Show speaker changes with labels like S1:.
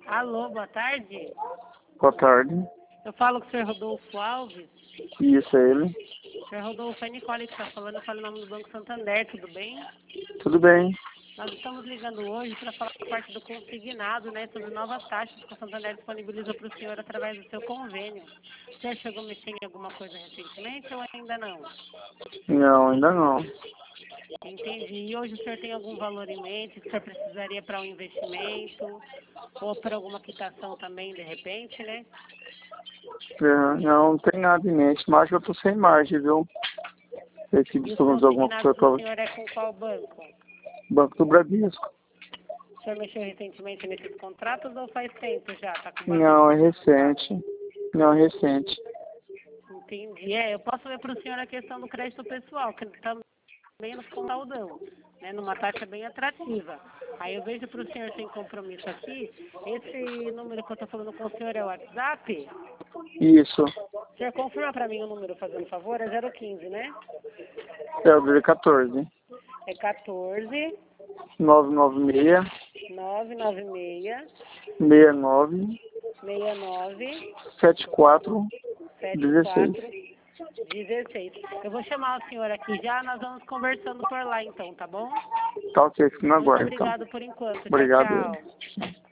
S1: Alô, boa tarde.
S2: Boa tarde.
S1: Eu falo com o senhor Rodolfo Alves.
S2: Isso, é ele.
S1: Senhor Rodolfo, é Nicole que está falando. Eu falo em nome do Banco Santander, tudo bem?
S2: Tudo bem.
S1: Nós estamos ligando hoje para falar parte do consignado, né, sobre novas taxas que o Santander disponibiliza para o senhor através do seu convênio. O senhor chegou a mexer em alguma coisa recentemente ou ainda não?
S2: Não, ainda não.
S1: Entendi. E hoje o senhor tem algum valor em mente que o senhor precisaria para um investimento ou para alguma quitação também, de repente, né?
S2: Não tem nada em mente, mas eu tô sem margem, viu? Recebi
S1: E o
S2: sobre alguma
S1: consignado
S2: coisa
S1: do
S2: para
S1: senhor é com qual banco?
S2: Banco do Bradesco.
S1: O senhor mexeu recentemente nesses contratos ou faz tempo já? Está com
S2: Não, é
S1: bastante tempo no caso?
S2: recente. Não, é recente.
S1: Entendi. Eu posso ver para o senhor a questão do crédito pessoal, que também nos condaldão, né, numa taxa bem atrativa. Aí eu vejo para o senhor sem compromisso aqui, esse número que eu estou falando com o senhor é o WhatsApp?
S2: Isso.
S1: O senhor confirma para mim o número, fazendo favor? É 015, né?
S2: É o dele 14.
S1: É 14
S2: 996
S1: 996
S2: 69
S1: 69
S2: 74 16.
S1: 74 16. Eu vou chamar o senhor aqui já, nós vamos conversando por lá então, tá bom?
S2: Tá ok, fico no
S1: Muito
S2: aguardo então.
S1: obrigado por enquanto. Tchau,
S2: Obrigado.
S1: tchau.